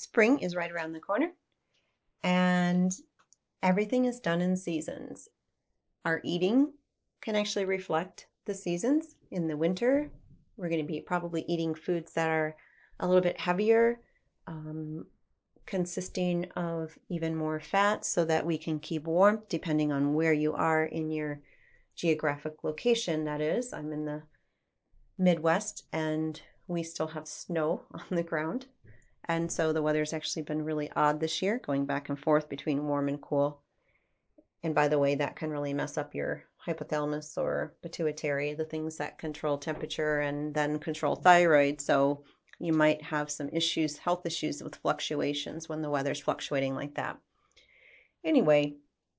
Spring is right around the corner, and everything is done in seasons. Our eating can actually reflect the seasons. In the winter, we're going to be probably eating foods that are a little bit heavier, consisting of even more fat so that we can keep warmth depending on where you are in your geographic location. That is, I'm in the Midwest and we still have snow on the ground. And so the weather's actually been really odd this year, going back and forth between warm and cool. And by the way, that can really mess up your hypothalamus or pituitary, the things that control temperature and then control thyroid. So you might have some issues, health issues with fluctuations when the weather's fluctuating like that. Anyway,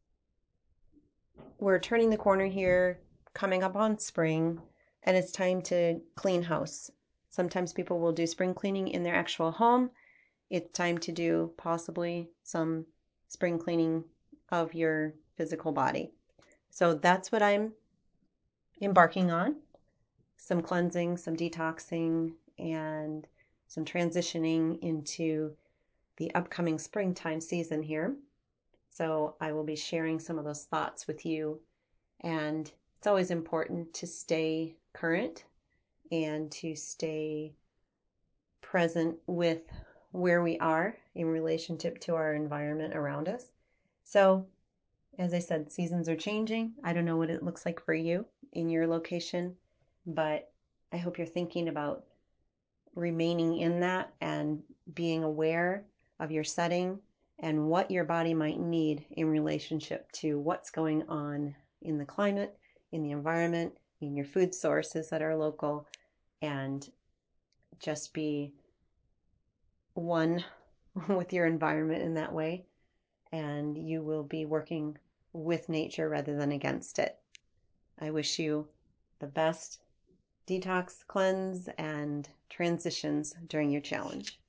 we're turning the corner here, coming up on spring, and it's time to clean house. Sometimes people will do spring cleaning in their actual home. It's time to do possibly some spring cleaning of your physical body. So that's what I'm embarking on. Some cleansing, some detoxing, and some transitioning into the upcoming springtime season here. So I will be sharing some of those thoughts with you. And it's always important to stay current and to stay present with where we are in relationship to our environment around us. So, as I said, seasons are changing. I don't know what it looks like for you in your location, but I hope you're thinking about remaining in that and being aware of your setting and what your body might need in relationship to what's going on in the climate, in the environment, in your food sources that are local, and just be one with your environment in that way. And you will be working with nature rather than against it. I wish you the best detox, cleanse, and transitions during your challenge.